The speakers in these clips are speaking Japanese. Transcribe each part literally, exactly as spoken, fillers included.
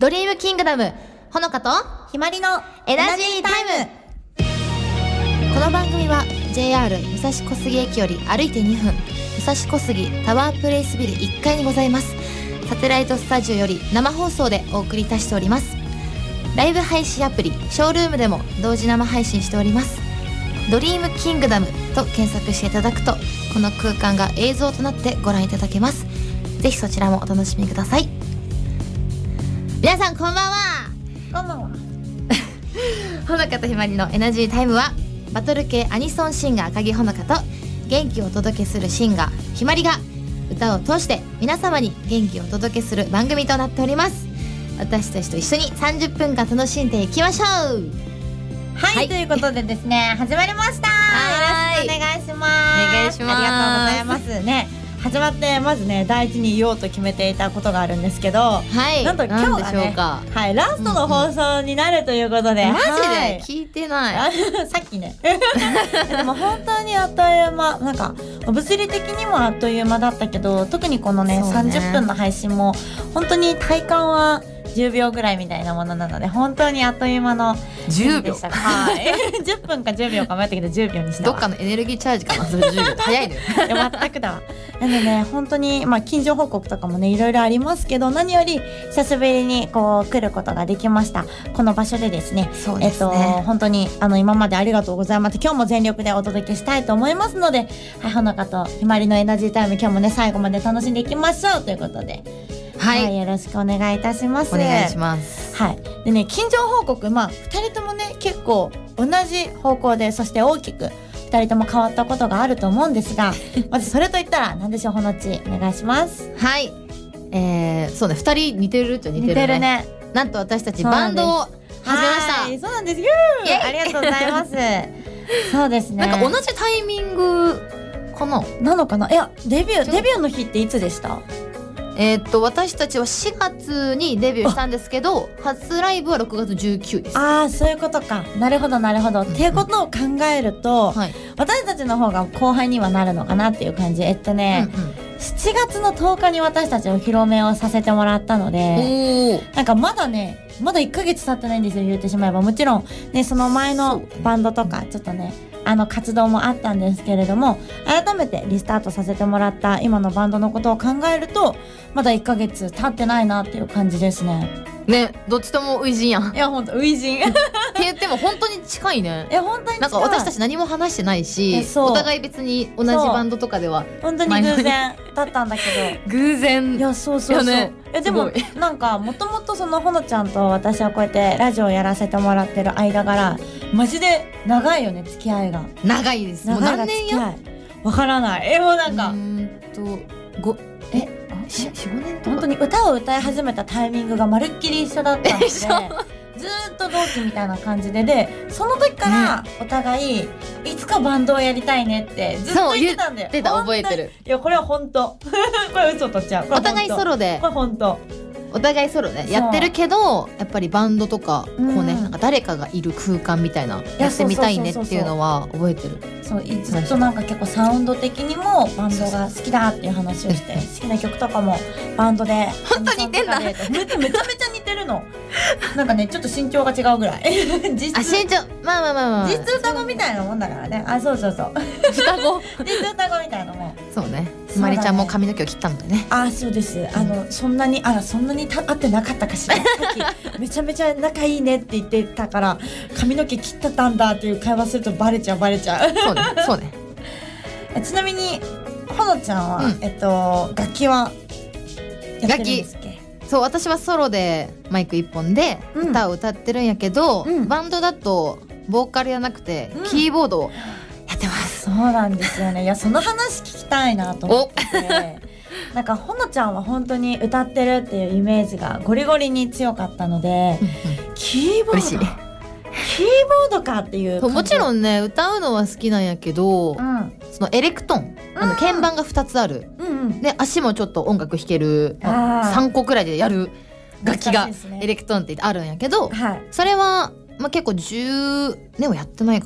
ドリームキングダムほのかとひまりのエナジータイム。この番組は ジェイアール 武蔵小杉駅より歩いてにふん、武蔵小杉タワープレイスビルいっかいにございますサテライトスタジオより生放送でお送りいたしております。ライブ配信アプリショールームでも同時生配信しております。ドリームキングダムと検索していただくとこの空間が映像となってご覧いただけます。ぜひそちらもお楽しみください。皆さんこんばんは。 こんばんは。 ほのかとひまりのエナジータイムはバトル系アニソンシンガー影ほのかと元気をお届けするシンガーひまりが歌を通して皆様に元気をお届けする番組となっております。私たちと一緒にさんじゅっぷんかん楽しんでいきましょう。 はい、はい、ということでですね始まりました。よろしくお願いします。 お願いします。 ありがとうございますね。始まってまずね第一に言おうと決めていたことがあるんですけど、 はい、 なんと今日がねはい、ラストの放送になるということで、 うんうん、マジで、 はい、 聞いてないさっきねでも本当にあっという間、なんか物理的にもあっという間だったけど、特にこの ね, ねさんじゅっぷんの配信も本当に体感はじゅうびょうぐらいみたいなものなので本当にあっという間のじゅうびょうはいじゅっぷんかじゅうびょうか迷ったけどじゅうびょうにしたわ。 どっかのエネルギーチャージかなそれじゅうびょう早いね全くだわ。なのでね本当にまあ近所報告とかもねいろいろありますけど、何より久しぶりにこう来ることができました。この場所でですね、 そうですね、 えっと本当にあの今までありがとうございます。今日も全力でお届けしたいと思いますので、はい、ほのかとひまりのエナジータイム今日もね最後まで楽しんでいきましょうということで、 はい、 はい、よろしくお願いいたします。 お願いします。 はい。でね、近所報告、まあふたりともね結構同じ方向で、そして大きくふたりとも変わったことがあると思うんですがまずそれといったら何でしょう、ほのちお願いします。 はい、えー、そうね、ふたり似てるっちゃ似てるね。似てるね。なんと私たちバンドを始めました。 はい、そうなんです。ありがとうございますそうですね、 なんか同じタイミングかななのかな。いやデビューデビューの日っていつでした？ えー、っと私たちはしがつにデビューしたんですけど、初ライブはろくがつじゅうくにちです。 ああそういうことか。なるほどなるほど、うんうん、っていうことを考えると、はい、私たちの方が後輩にはなるのかなっていう感じ。えっとね、うんうん、しちがつのとおかに私たちお披露目をさせてもらったので、なんかまだねまだいっかげつ経ってないんですよ、言ってしまえば。もちろんねその前のバンドとかちょっとねあの活動もあったんですけれども、改めてリスタートさせてもらった今のバンドのことを考えるとまだいっかげつ経ってないなっていう感じですね。 ね、どっちとも初陣やん。 いやほんと初陣って言っても本当に近いね。 いや本当に近い。 なんか私たち何も話してないし、お互い別に同じバンドとかでは本当に偶然だったんだけど偶然。 いやそうそうそう、ね、いやでもなんかもともとそのほのちゃんと私はこうやってラジオをやらせてもらってる間柄マジで長いよね、付き合いが。 長いです。もう何年やわからない。えもうなんかうーんとごえよん、ごねんとか本当に歌を歌い始めたタイミングがまるっきり一緒だったのでずーっと同期みたいな感じで、でその時からお互い、ね、いつかバンドをやりたいねってずっと言ってたんだよ。 言ってた、覚えてる。 いやこれは本当これ嘘とっちゃう。 お互いソロでこれ本当お互いソロねやってるけど、やっぱりバンドとかこうね、うん、なんか誰かがいる空間みたいなやってみたいねっていうのは覚えてる。 そうずっとなんか結構サウンド的にもバンドが好きだっていう話をして好きな曲とかもバンドで本当に似てんだ。 めちゃめちゃめちゃ似てるのなんかねちょっと身長が違うぐらい実あ身長まあまあまあまあ実双子みたいなもんだからね。あそうそうそう双子実双子みたいなもん。 そうね、まりちゃんも髪の毛を切ったんだよね。 あそうです。あのそんなにあらそんなにた会ってなかったかしらさっきめちゃめちゃ仲いいねって言ってたから髪の毛切ってたんだっていう会話するとバレちゃうバレちゃうそうねそうねちなみにほのちゃんは、うん、えっと楽器はやってるんですっけ？ そう私はソロでマイク一本で歌を歌ってるんやけど、うん、バンドだとボーカルじゃなくて、うん、キーボードをやってます。 そうなんですよね。いやその話聞きたいなと思っててなんかほのちゃんは本当に歌ってるっていうイメージがゴリゴリに強かったのでキーボードキーボードかっていう。 もちろんね歌うのは好きなんやけど、うん、そのエレクトーン、あの鍵盤がふたつある、うんうん、で足もちょっと音楽弾けるさんこくらいでやる楽器がエレクトーンってあるんやけど、はい、それは、まあ、結構じゅうねんはやってないかな。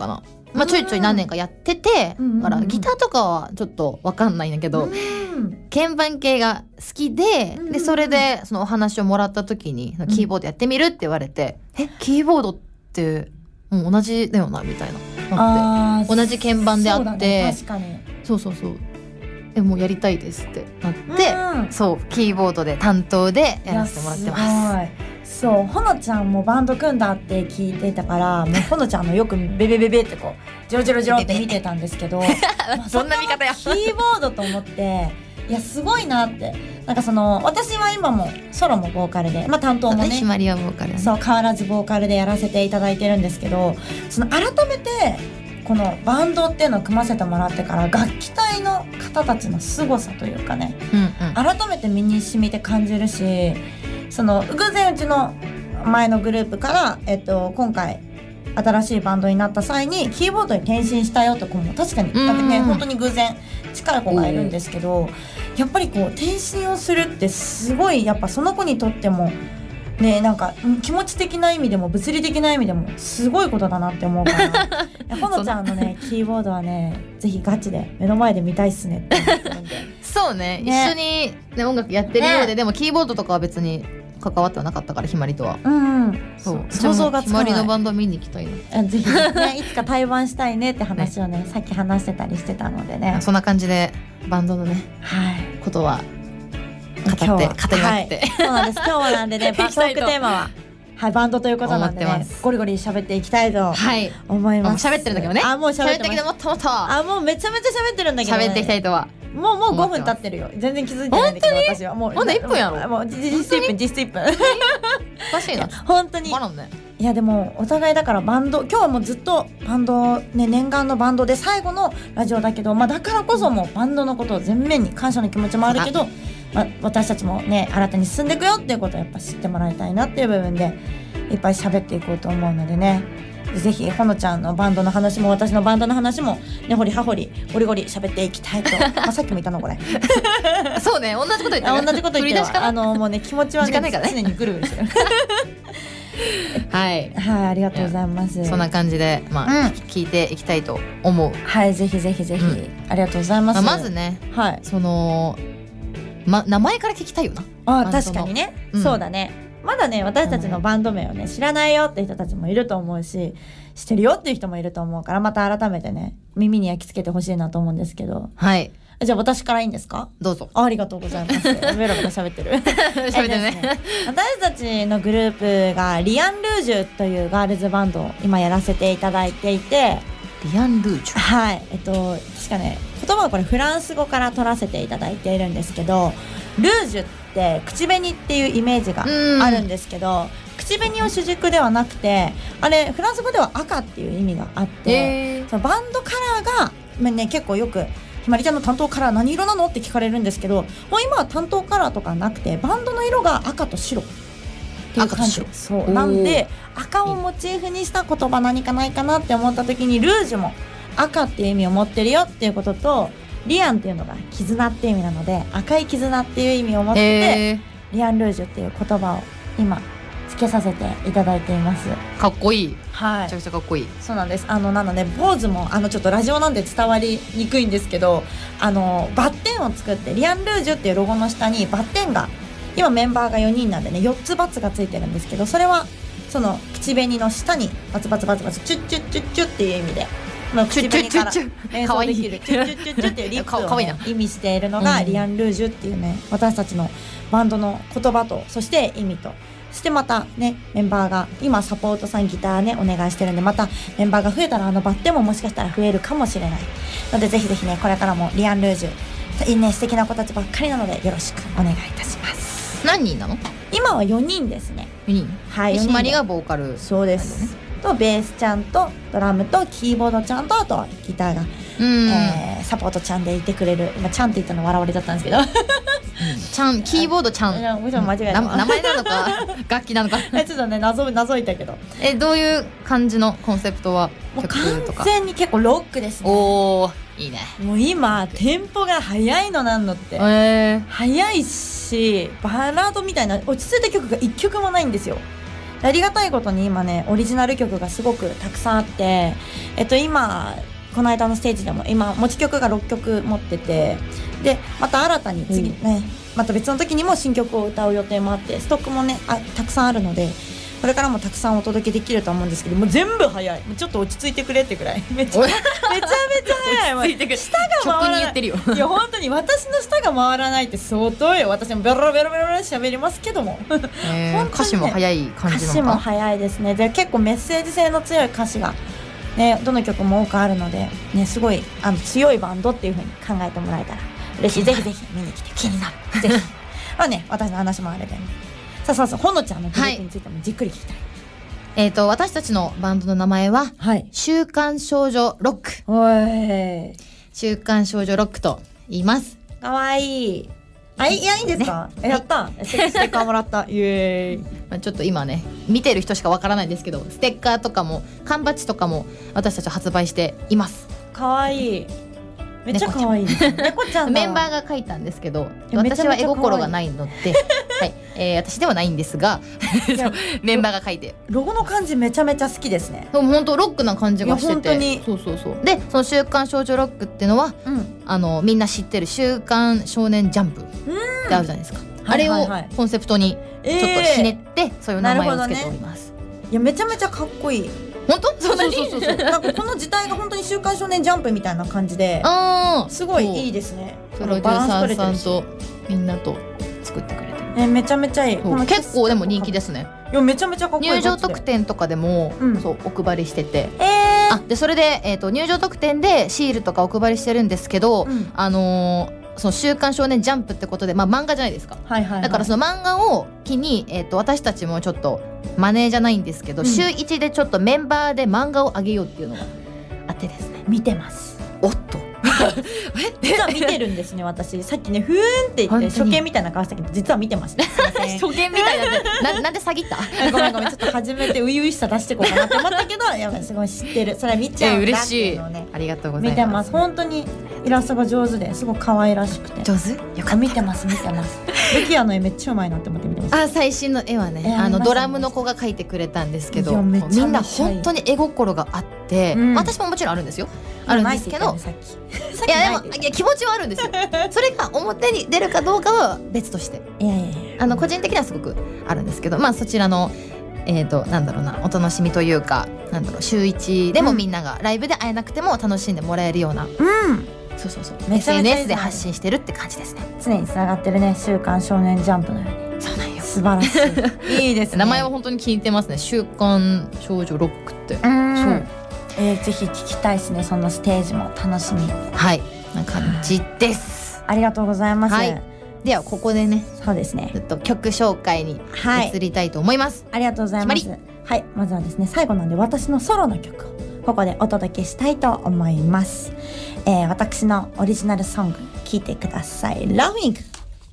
まあ、ちょいちょい何年かやってて、 うんうんうん、 だからギターとかはちょっと分かんないんだけど、うん、鍵盤系が好きで、うんうん、でそれでそのお話をもらった時にキーボードやってみるって言われて、うん、えキーボードってもう同じだよなみたいななって、同じ鍵盤であって、そうだね、確かにそうそうそう、えもうやりたいですってなって、うん、そうキーボードで担当でやらせてもらってます。 そう、ほのちゃんもバンド組んだって聞いてたからもうほのちゃんのよくベベベベってこうジロジロジロって見てたんですけどそんな見方やキーボードと思っていやすごいなって。なんかその私は今もソロもボーカルで、まあ、担当もねひまりはボーカル、ね、 そう変わらずボーカルでやらせていただいてるんですけど、その改めてこのバンドっていうのを組ませてもらってから楽器隊の方たちの凄さというかね、うんうん、改めて身に染みて感じるし、その偶然うちの前のグループから、えっと、今回新しいバンドになった際にキーボードに転身したよって子も確かに、ね、本当に偶然近い子がいるんですけど、やっぱりこう転身をするってすごいやっぱその子にとってもね、なんか気持ち的な意味でも物理的な意味でもすごいことだなって思うからほのちゃんのねキーボードはねぜひガチで目の前で見たいっすねって思ってるんでそう ね, ね一緒に、ね、音楽やってるようで、ね、でもキーボードとかは別に関わってはなかったからひまりとは、うんうん、そう想像がつかない。ひまりのバンド見に行きたいなぜひ、ね、いつか対バンしたいねって話を ね, ねさっき話してたりしてたのでね、 そんな感じでバンドのね、はい、ことは語って語りまくって、はい、 そうなんです。今日はなんでねトークテーマははい、バンドということなんでねゴリゴリ喋っていきたいと思います。 喋ってるんだけどね。 あもう喋ってます。 喋ったけどもっともっとあもうめちゃめちゃ喋ってるんだけど、ね、 喋っていきたいとはもうもうごふん経ってるよ。全然気づいてないんだけど私はもうまだいっぷんやろ。 もう実質いっぷん実質いっぷんおかしいな本当に。 ね、 いやでもお互いだからバンド今日はもうずっとバンドね念願のバンドで最後のラジオだけど、まあ、だからこそもうバンドのことを全面に感謝の気持ちもあるけど、まあ、私たちもね新たに進んでいくよっていうことをやっぱ知ってもらいたいなっていう部分でいっぱい喋っていこうと思うのでね、ぜひほのちゃんのバンドの話も私のバンドの話も根掘り葉掘りゴリゴリ喋っていきたいとまあさっきも言ったのこれそうね同じこと言ってる同じこと言ってるあのもうね気持ちは ね, ね常にぐるぐるしてるはいはい、ありがとうございます。 そんな感じでまあ、うん、聞いていきたいと思う。 はい、ぜひぜひぜひ、うん、ありがとうございます。 まあ、まずね、はい、そのま名前から聞きたいよな。 あ確かにね、うん、そうだね。まだね私たちのバンド名をね知らないよって人たちもいると思うし、知ってるよっていう人もいると思うから、また改めてね耳に焼き付けてほしいなと思うんですけど。はい、じゃあ私からいいんですか。 どうぞ。 あ, ありがとうございますベラベラ喋ってる喋ってね私たちのグループがリアンルージュというガールズバンドを今やらせていただいていて。 リアンルージュ、 はいえっと確かね言葉はこれフランス語から取らせていただいているんですけど、ルージュって口紅っていうイメージがあるんですけど、口紅を主軸ではなくてあれフランス語では赤っていう意味があって、えー、そのバンドカラーが、まあね、結構よくひまりちゃんの担当カラー何色なのって聞かれるんですけど、もう今は担当カラーとかなくてバンドの色が赤と白っていう感じ。そうなんで赤をモチーフにした言葉何かないかなって思った時にルージュも赤っていう意味を持ってるよっていうことと、リアンっていうのが絆っていう意味なので赤い絆っていう意味を持っててリアンルージュっていう言葉を今つけさせていただいています。 かっこいい、 はい、 めちゃくちゃかっこいい。 そうなんです。あのなのでポーズもあのちょっとラジオなんで伝わりにくいんですけど、あのバッテンを作ってリアンルージュっていうロゴの下にバッテンが今メンバーがよにんなんでねよっつバツがついてるんですけど、それはその口紅の下にバツバツバツバツチュッチュッチュッチュッっていう意味で口紅から演奏できるチュッチュッチュッチュッっていうリップを、ね、意味しているのがリアンルージュっていうね私たちのバンドの言葉とそして意味と、そしてまたねメンバーが今サポートさんギターねお願いしてるんで、またメンバーが増えたらあのバッテンももしかしたら増えるかもしれないので、ぜひぜひねこれからもリアンルージュいいね素敵な子たちばっかりなのでよろしくお願いいたします。 何人なの？ 今はよにんですね。 よにん。 はい。 ひまりがボーカル。 そうです。ね、とベースちゃんとドラムとキーボードちゃんとあとギターが、うんえー、サポートちゃんでいてくれる。今ちゃんって言ったの笑われちゃったんですけど。うん、 ちゃんキーボードちゃん。 もちろん間違えた。 名前なのか楽器なのか。 ちょっとね謎謎いたけど。 えどういう感じのコンセプトは曲とか。 完全に結構ロックですね。 おーいいね。 もう今テンポが速いのなんのって。えー、速いしバラードみたいな落ち着いた曲がいっきょくもないんですよ。 ありがたいことに今ねオリジナル曲がすごくたくさんあって、えっと今この間のステージでも今持ち曲がろっきょく持ってて、でまた新たに次ね、うん、また別の時にも新曲を歌う予定もあって、ストックもねあたくさんあるので、これからもたくさんお届けできると思うんですけど、もう全部早い、もうちょっと落ち着いてくれってくらいめちゃめちゃめちゃ早い。舌が回らない。直に言ってるよ。いや本当に私の舌が回らないって相当よ。私もベロベロベロベロ喋りますけども、 えーね、歌詞も早い感じなのか。歌詞も早いですね。で結構メッセージ性の強い歌詞がね、どの曲も多くあるので、ね、すごいあの強いバンドっていう風に考えてもらえたら嬉しい。ぜひぜひ見に来て気になる。ぜひまあね、私の話もあれで、ね、さあそうそう、ほのちゃんのグループについてもじっくり聞きたい。はい、 えーと私たちのバンドの名前は、はい、週刊少女ロック。 おい、 週刊少女ロックと言います。 かわいい。あ、いや、いいんですか、ね、やった、ステッカーもらったイエーイ。 まあちょっと今ね見てる人しかわからないんですけど、ステッカーとかも缶バッジとかも私たち発売しています。 かわいい、めっちゃかわいいです。猫ちゃんメンバーが書いたんですけど、私は絵心がないのではい、えー、私ではないんですがメンバーが書いて、 ロゴの感じめちゃめちゃ好きですね。 でも本当ロックな感じがしてて、 本当にそうそうそう。でその週刊少女ロックっていうのは、うん、あのみんな知ってる週刊少年ジャンプってあるじゃないですか。あれをコンセプトにちょっとひねって、えー、そういう名前をつけております。 ね、いやめちゃめちゃかっこいい。 本当？ そうそうそうそう。なんかこの字体が本当に週刊少年ジャンプみたいな感じで、あすごいいいですね。 プロデューサーさんとみんなと作ってくれてる。 えめちゃめちゃいい。 結構でも人気ですね。 いやめちゃめちゃかっこいい。 入場特典とかでも、うん、そうお配りしてて、えー、あでそれで、えーと、入場特典でシールとかお配りしてるんですけど、うん、あのーその週刊少年ジャンプってことで、まあ、漫画じゃないですか、はいはいはい、だからその漫画を機に、えー、と私たちもちょっとマネーじゃないんですけど、うん、週いちでちょっとメンバーで漫画をあげようっていうのがあってですね。 見てます。 おっと実は見てるんですね。私さっきねふーんって言って初見みたいな顔したけど実は見てました。 初見みたいなななんで詐欺ったごめんごめん、ちょっと初めて初々しさ出していこうかなと思ったけどやばい、すごい知ってる、それは見ちゃうんだっていうのをね、 ありがとうございます。 見てます。本当にイラストが上手ですごい可愛らしくて。 上手よかった。 見てます見てますルキアの絵めっちゃうまいなって思って見てます。 あ最新の絵はね、あのドラムの子が描いてくれたんですけど、みんな本当に絵心があって、うん、私ももちろんあるんですよ、あるんですけど、いやでもいや気持ちはあるんですよそれが表に出るかどうかは別として、いやいやいやあの個人的にはすごくあるんですけど、まあそちらのえーとなんだろうなお楽しみというか、なんだろう週いちでもみんながライブで会えなくても楽しんでもらえるような、うん、そうそうそう エスエヌエス で発信してるって感じですね。 常につながってるね、週刊少年ジャンプのように。 そうなんよ、 素晴らしいいいですね。 名前は本当に聞いてますね、週刊少女ロックって。 うん、そう、えー、ぜひ聞きたいですね、そのステージも楽しみ。 はいな感じです。 ありがとうございます。はい、 ではここでね、 そうですね、 ちょっと曲紹介に移りたいと思います。 はい、ありがとうございます。はい、まずはですね最後なんで私のソロの曲をここでお届けしたいと思います。えー、私のオリジナルソング聴いてください。ラフィング。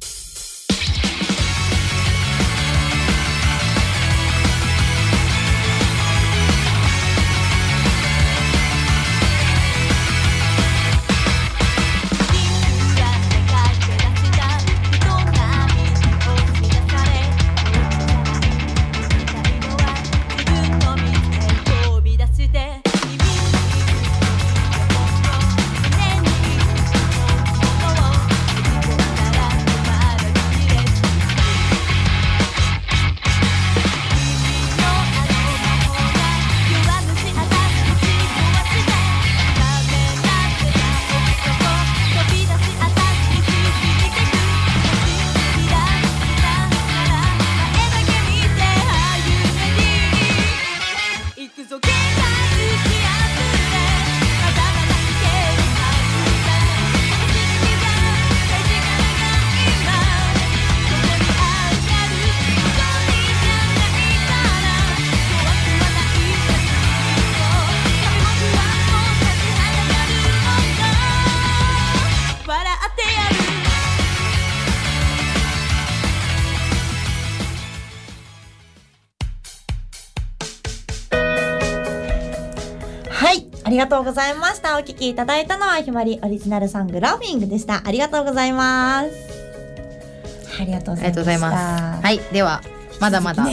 ありがとうございました。お聴きいただいたのはひまりオリジナルソングラフィングでした。ありがとうございます。ありがとうございました。 はい、ではまだまだ、ね、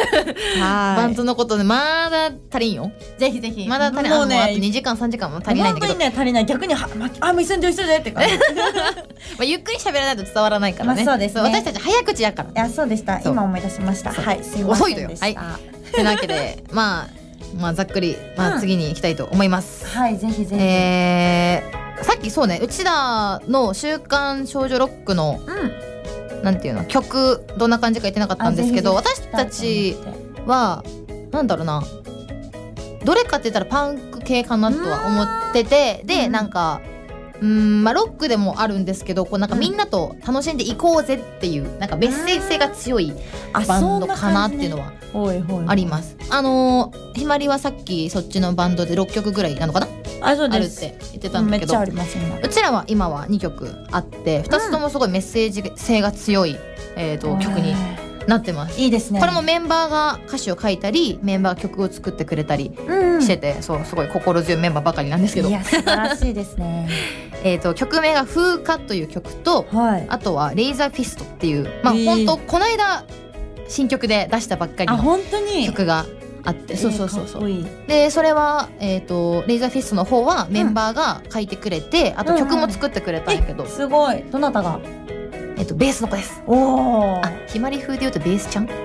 バンドのことでまだ足りんよ。 ぜひぜひ。 まだ足りん。もうね、あとにじかんさんじかんも足りないんだけど。 本当にね足りない。逆にはあもう急いで急いでって感じ。 まあゆっくり喋らないと伝わらないからね。 まあそうですね。 私たち早口やから。 いやそうでした。今思い出しました。はい。すいません。遅いのよ。はい。 というわけでまあまあざっくりまあ次に行きたいと思います。 はいぜひぜひ。 えー、さっきそうねうちらの週刊少女ロックの。なんていうの曲どんな感じか言ってなかったんですけど、私たちはなんだろうなどれかって言ったらパンク系かなとは思ってて、でなんかうんまあロックでもあるんですけどこうなんかみんなと楽しんでいこうぜっていうなんかメッセージ性が強いバンドかなっていうのはあります。あのひまりはさっきそっちのバンドでろっきょくぐらいなのかなあるって言ってたんだけど、 めっちゃあります今。 うちらは今はにきょくあってふたつともすごいメッセージ性が強い、えー、と曲になってます。 いいですね。 これもメンバーが歌詞を書いたりメンバーが曲を作ってくれたりしてて、うん、そうすごい心強いメンバーばかりなんですけど、 いや素晴らしいですね。 えーと曲名が「風化」という曲と、はい、あとは「レイザーフィスト」っていうまあ、えー、本当この間新曲で出したばっかりの曲があって、そうそうそうそう、えー、でそれは、えーと、レイザーフィストの方はメンバーが書いてくれて、うん、あと曲も作ってくれたんやけど、 うんうん、すごい。どなたが？ えっとベースの子です。 おお。 あ、ひまり風で言うとベースちゃん。や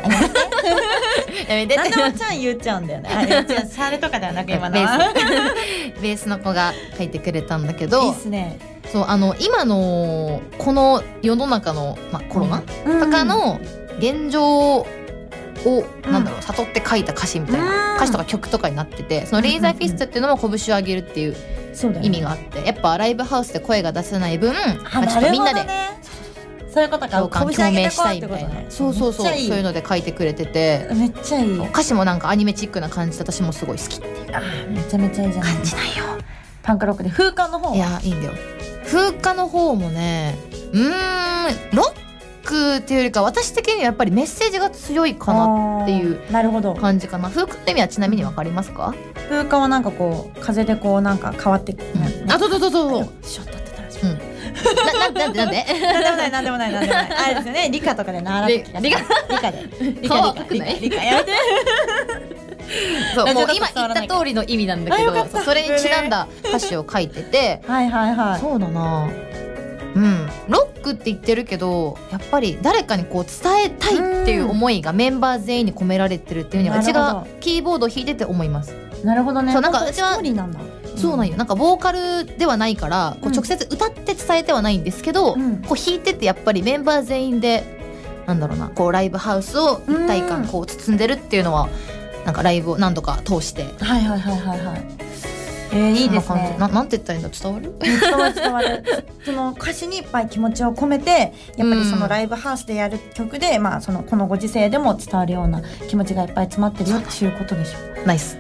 めて。何でもちゃん言っちゃうんだよね。あ、違う、シャレとかではなく今の。 ベース。ベースの子が書いてくれたんだけど。 いいですね。 そうあの今のこの世の中のまあコロナ、うん、とかの現状を、うん、なんだろう悟って書いた歌詞みたいな、うん、歌詞とか曲とかになってて、そのレイザーフィストっていうのも拳を上げるっていう意味があって、やっぱライブハウスで声が出せない分、まあ、ちょっとみんなで。 そういうことか、 共感共鳴したいみたいな、そうそうそう、そういうので書いてくれてて、 めっちゃいい。 歌詞もなんかアニメチックな感じで私もすごい好きっていう、 あめちゃめちゃいいじゃない感じなんよ。 パンクロックで風化の方は、 いやいいんだよ。風化の方もね、うーんロックっていうよりか私的にはやっぱりメッセージが強いかなっていう感じかな。風化の意味はちなみに分かりますか？ 風化はなんかこう風でこうなんか変わってくる、 うん、あそうそうそうそう。 ショットってたらしい。 ななんでなんでなんでもないなんでもないなんでもないあれですよね、理科とかで習ってきた。理科理科で理科理科理科やめて。そうもう今言った通りの意味なんだけど、それにちなんだ歌詞を書いてて、 はいはいはい。 そうだな。うん、ロックって言ってるけどやっぱり誰かにこう伝えたいっていう思いがメンバー全員に込められてるっていうのはうちがキーボードを弾いてて思います。 なるほどね。 そうなんかうちはストーリーなんだ。 そうなんよ。なんかボーカルではないからこう直接歌って伝えてはないんですけど、うん、こう弾いててやっぱりメンバー全員でなんだろうな、こうライブハウスを一体感こう包んでるっていうのはなんかライブを何度か通して、 はいはいはいはいはい。えー、いいですね。 な, なんて言ったらいいんだ、伝わる？ 伝わる伝わる。その歌詞にいっぱい気持ちを込めて、やっぱりそのライブハウスでやる曲で、うん、まあそのこのご時世でも伝わるような気持ちがいっぱい詰まってるよっていうことでしょう。 ナイス。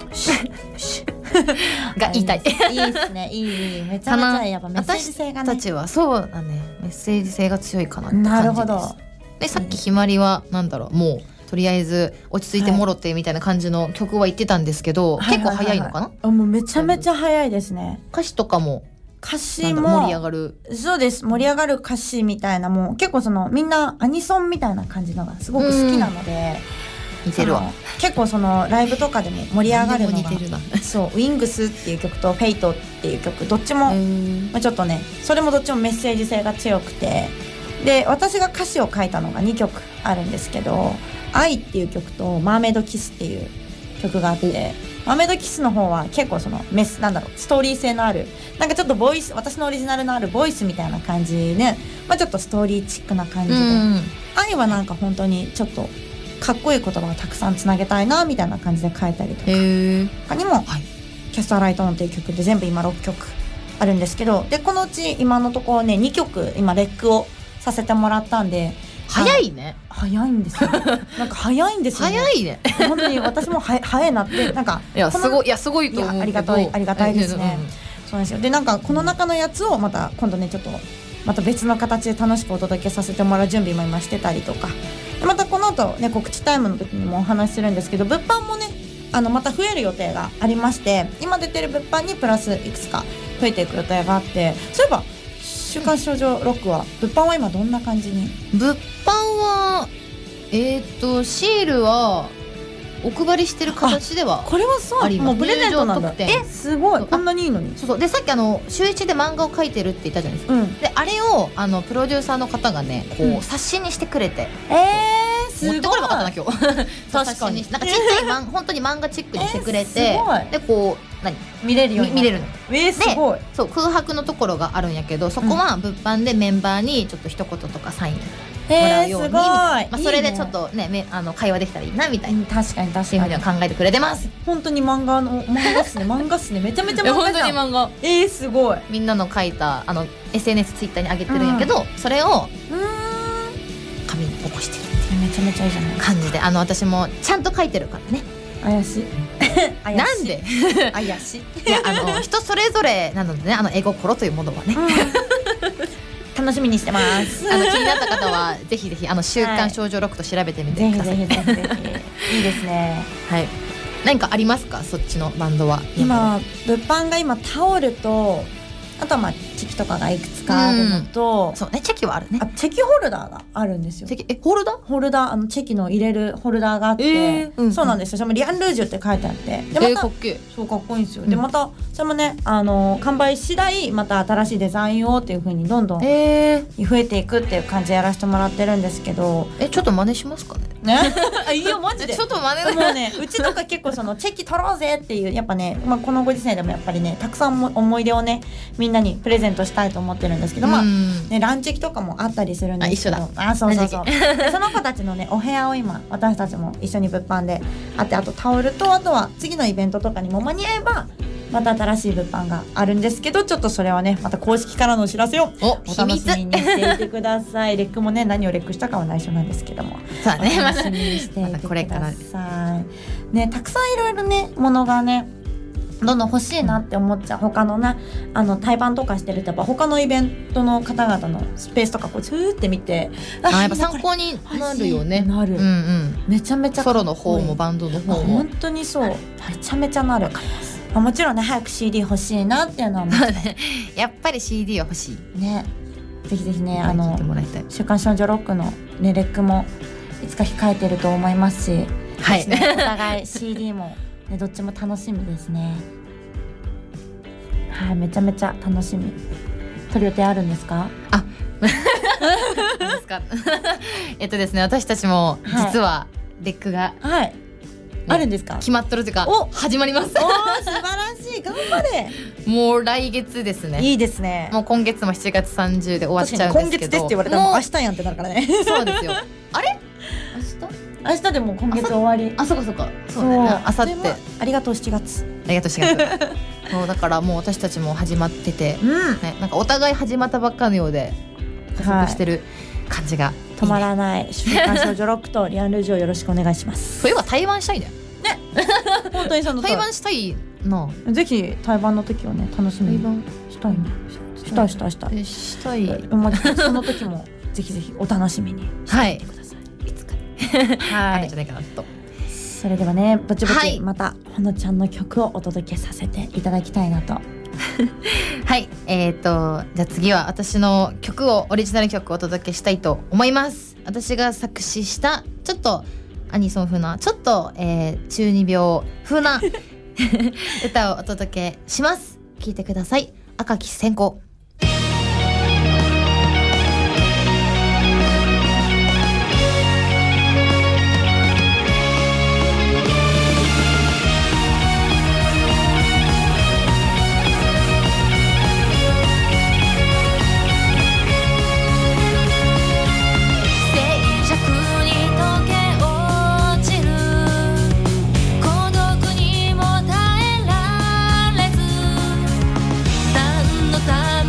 が言いたい。 いいですね。いいいい。めちゃめちゃいい。やっぱメッセージ性がね。 私たちはそうだね。メッセージ性が強いかなって感じです。 なるほど。 でさっきひまりはなんだろう、もうとりあえず落ち着いてもろってみたいな感じの曲は言ってたんですけど、はい、結構早いのかな、はいはいはい、 あもうめちゃめちゃ早いですね。 歌詞とかも歌詞も盛り上がる。 そうです、盛り上がる歌詞みたいな、もう結構そのみんなアニソンみたいな感じのがすごく好きなので、 似てるわ。 結構そのライブとかでも盛り上がるのが似てるな。 そうウィングスっていう曲とフェイトっていう曲、どっちも、まあ、ちょっとねそれもどっちもメッセージ性が強くて、で私が歌詞を書いたのがにきょくあるんですけど、愛っていう曲とマーメイドキスっていう曲があって、マーメイドキスの方は結構そのメスなんだろうストーリー性のある、なんかちょっとボイス、私のオリジナルのあるボイスみたいな感じね、まあ、ちょっとストーリーチックな感じで、愛はなんか本当にちょっとかっこいい言葉をたくさんつなげたいなみたいな感じで書いたりとか、他にも、はい、キャストアライトオンっていう曲で全部今ろっきょくあるんですけど、でこのうち今のところねにきょく今レックをさせてもらったんで、 早いね。 早いんですよ。なんか早いんですよね。 早いね。 本当に私もは早いなってなんかいやすごいいやすごいと思うけど、 ありがたいありがたいですね。そうなんですよ。でなんかこの中のやつをまた今度ねちょっとまた別の形で楽しくお届けさせてもらう準備も今してたりとか、でまたこの後ね告知タイムの時にもお話しするんですけど、物販もねあのまた増える予定がありまして、今出てる物販にプラスいくつか増えていく予定があって、そういえば週刊少女ロックは物販は今どんな感じに？ 物販はえーっとシールはお配りしてる形ではこれはそうもうプレゼントなんだ。えすごいこんなにいいのに。 そうそうでさっきあの週一で漫画を描いてるって言ったじゃないですか、うん、であれをあのプロデューサーの方がねこう、うん、冊子にしてくれて、 えーすごい持ってこればよかったな今日確かになんかちっちゃいマン本当に漫画チックにしてくれて、えー、でこう何見れるように見れるの。 えー、すごい。 そう空白のところがあるんやけどそこは物販でメンバーにちょっと一言とかサインもらうようにみたいな、まあ、それでちょっとね、ねあの会話できたらいいなみたいな、うん、 確かに確かにそういうふうには考えてくれてます。 本当に漫画の漫画っすね漫画っすねめちゃめちゃ漫画じゃん。 本当に漫画。 えー、すごい。 みんなの書いたあの エスエヌエス ツイッターに上げてるんやけど、うん、それを紙に起こしてるっていうめちゃめちゃいいじゃない感じであの私もちゃんと書いてるからね。 怪しいなんで怪しいいやあの人それぞれなのでねあの絵心というものはね、 うん、楽しみにしてますあの気になった方はぜひぜひあの週刊少女ロックと調べてみてください。 ぜひぜひぜひいいですね。 はい何かありますかそっちのバンドは。 今物販が今タオルとあとはまあチェキとかがいくつかあるのと、 うん、そうねチェキはあるね。 あチェキホルダーがあるんですよ。 チェキえホルダーホルダーあのチェキの入れるホルダーがあって、 えーうんうん、 そうなんですよ。それもリアンルージュって書いてあってでまた、 えー、かっけーそうかっこいいんですよ、うん、でまたそれもねあの完売次第また新しいデザインをっていう風にどんどん増えていくっていう感じでやらせてもらってるんですけど、 えちょっと真似しますかね。 ねあいいよマジでちょっと真似もうねうちとか結構そのチェキ取ろうぜっていうやっぱね、まあ、このご時世でもやっぱりねたくさん思い出をねみんなにプレゼントしたいと思ってるんですけど、まあね、ランチェキとかもあったりするんですけど、 あ一緒だあそうそうそうその子たちのねお部屋を今私たちも一緒に物販であってあとタオルとあとは次のイベントとかにも間に合えばまた新しい物販があるんですけどちょっとそれはねまた公式からのお知らせをお楽しみにしていてくださいレックもね何をレックしたかは内緒なんですけどもそうねお楽しみにしていてください、ね、たくさんいろいろねものがねどんどん欲しいなって思っちゃう他のねあの対バンとかしてるとやっぱ他のイベントの方々のスペースとかこうずーって見てあやっぱ参考になるよね。 なる、うんうん、めちゃめちゃソロの方もバンドの方も本当にそうめちゃめちゃなる。もちろんね早く シーディー 欲しいなっていうのはもちろんやっぱり シーディー は欲しいね。ぜひぜひねあの週刊少女ロックの、ね、レックもいつか控えてると思いますし、 はいね、お互い シーディー も、ね、どっちも楽しみですね。はいめちゃめちゃ楽しみ。撮る予定あるんですか？ あ何ですかえっとですね私たちも実はレックが、 はいはいあるんですか？ 決まっとるというかお始まります。 お素晴らしい頑張れもう来月ですね。 いいですね。 もう今月もしちがつさんじゅうで終わっちゃうんですけど今月ですって言われたらもう明日やんってなるからね。 そうですよあれ明日明日でも今月終わり。 あそうかそうかそうねあさってありがとうしちがつありがとうしちがつそうだからもう私たちも始まってて、 うんね、なんかお互い始まったばっかのようで加速してる感じが、はい、 止まらない週刊少女ロックとリアンルージュをよろしくお願いします。 冬は対バンしたいね。ね本当にその対バンしたいな。 ぜひ対バンの時をね楽しみにしたいね。したいしたいしたいしたい。 その時もぜひぜひお楽しみにしてみてください。 はい、いつかねはいあるんじゃないかなと。 それではねぼちぼはいちまたほのちゃんの曲をお届けさせていただきたいなと。 はいえーとじゃあ次は私の曲をオリジナル曲をお届けしたいと思います。私が作詞したちょっとアニソン風なちょっと、えー、中二病風な歌をお届けします。聴いてください。赤き線香。 た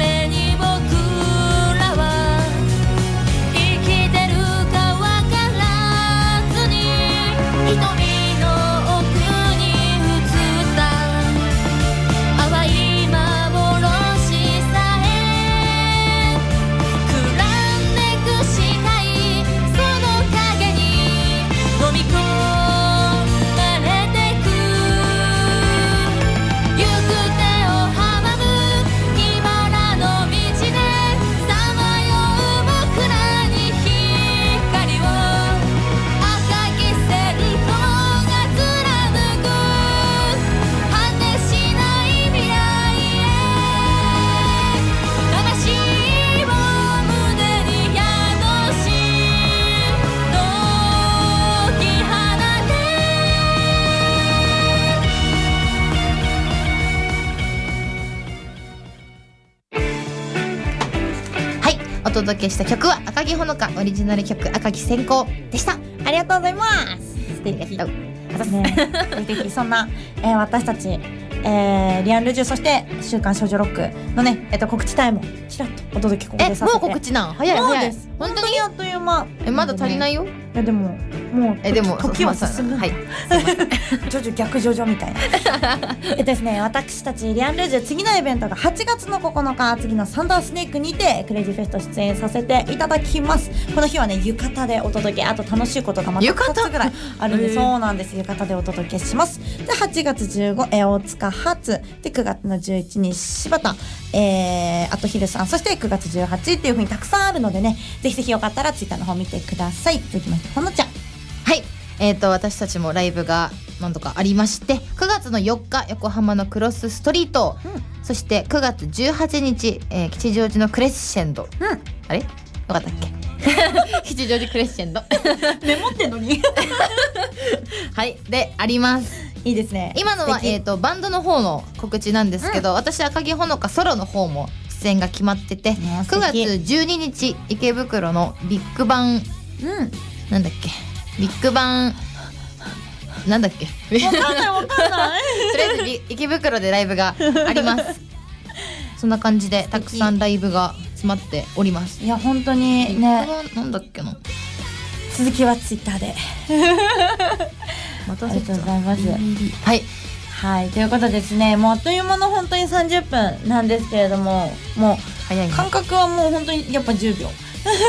届けした曲は赤木ほのかオリジナル曲赤木先行でした。 ありがとうございます。素敵でしたね。ぜひぜひそんな、えー、私たち、えー、リアンルジュそして週刊少女ロックのね、えっと、告知タイムちらっとお届けここでさせて。 えもう告知なん早い早い。 そうです。本当にあっという間。 えまだ足りないよ。 いやでももうえでも時は進む。 はい。 ジョジョ逆ジョジョみたいな。えっとですね、私たちリアンルジュ次のイベントがはちがつのここのか、次のサンダースネークにてクレイジーフェスト出演させていただきます。この日はね浴衣でお届け、あと楽しいことがまたふたつぐらいあるんで、そうなんです。浴衣でお届けします。ではちがつじゅうごえ大塚発で、くがつのじゅういちにち柴田、えー、あとヒルさん、そしてくがつじゅうはちっていう風にたくさんあるのでね、ぜひぜひよかったらツイッターの方見てください。続きましてほのちゃん。 はい、えーと私たちもライブが何度かありまして、くがつのよっか横浜のクロスストリート、うん、そしてくがつじゅうはちにち、えー、吉祥寺のクレッシェンド、うん、あれよかったっけ吉祥寺クレッシェンドメモってんのにはいであります。 いいですね。 今のは、えー、とバンドの方の告知なんですけど、うん、私赤木ほのかソロの方も出演が決まってて、くがつじゅうににち池袋のビッグバン、うん、なんだっけビッグバンなんだっけわかんないわかんないとりあえず池袋でライブがありますそんな感じでたくさんライブが詰まっております。 いや本当にね、 なんだっけな、 続きはツイッターでまたありがとうございます。 はいはい、ということですね、もうあっという間の本当にさんじゅっぷんなんですけれども、もう早い、ね、感覚はもう本当にやっぱじゅうびょう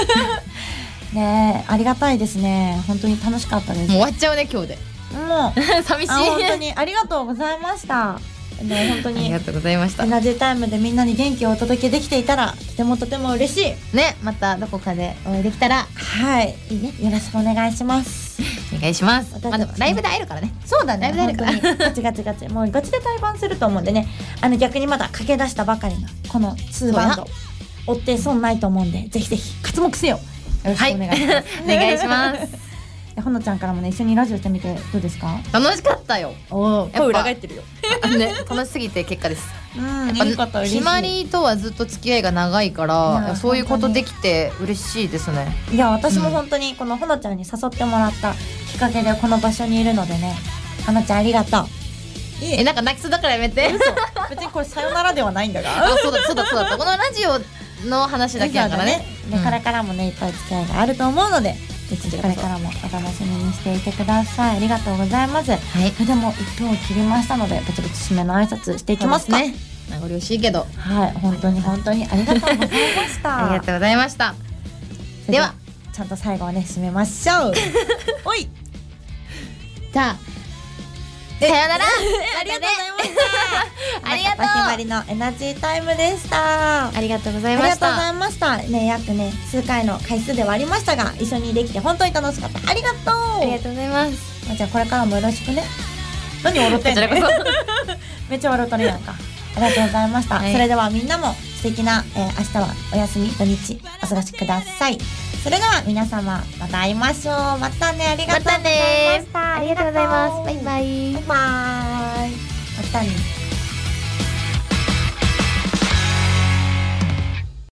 ねえ、ありがたいですね。本当に楽しかったです。もう終わっちゃうね今日で。 もう寂しい。 本当にありがとうございました。ね、本当にありがとうございました。 エナジータイムでみんなに元気をお届けできていたらとてもとても嬉しいね。またどこかでお会いできたら、 はいいいね、よろしくお願いしますお願いします。まあでもライブで会えるからね。 そうだね、 ライブで会えるからガチガチガチもうガチで対バンすると思うんでね、あの逆にまだ駆け出したばかりのこのツーバンド追って損ないと思うんで、ぜひぜひ活目せよ。よろしくお願いします、はい、 お願いしますほのちゃんからもね、一緒にラジオしてみてどうですか？ 楽しかったよ。 おお、声裏返ってるよね、楽しすぎて結果です。 うん、やっぱひまりとはずっと付き合いが長いから、そういうことできて嬉しいですね。 いや私も本当にこのほのちゃんに誘ってもらったきっかけでこの場所にいるのでね、ほのちゃんありがとう。 え、なんか泣きそうだからやめて。 別にこれさよならではないんだがあ、そうだそうだそうだこのラジオの話だけだからね。 でこれからもねいっぱい付き合いがあると思うので、ぜひこれからもお楽しみにしていてください。ありがとうございます。はい、それでもいっぷんを切りましたので、ぼちぼち締めの挨拶していきますか。 ね、名残惜しいけど、 はい、本当に本当にありがとうございましたありがとうございました。ではちゃんと最後はね締めましょうおい、 じゃあさよなら。 ありがとうございましたありがとう。ひまりのエナジータイムでした。 ありがとうございました。 ありがとうございましたね。約ね数回の回数ではありましたが、一緒にできて本当に楽しかった。ありがとう。 ありがとうございます。 じゃあこれからもよろしくね。何笑ってんのめっちゃ笑ってるやんか。ありがとうございました、はい、それではみんなも素敵な、えー、明日はお休み土日お過ごしください。それでは皆様また会いましょう。またね。ありがとうございました。 ありがとうございます。バイバイ。 バイバイ。またね。